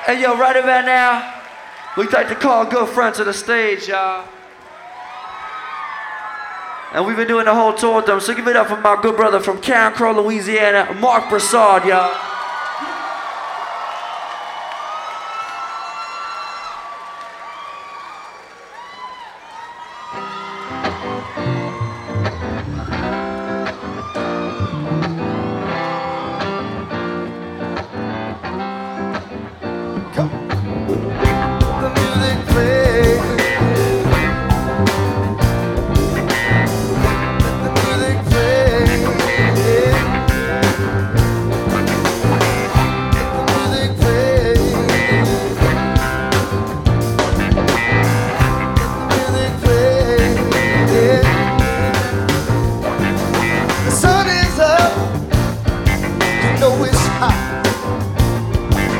Hey, yo, right about now, we'd like to call a good friend to the stage, y'all. And we've been doing the whole tour with them, so give it up for my good brother from Carencro, Louisiana, Mark Broussard, y'all.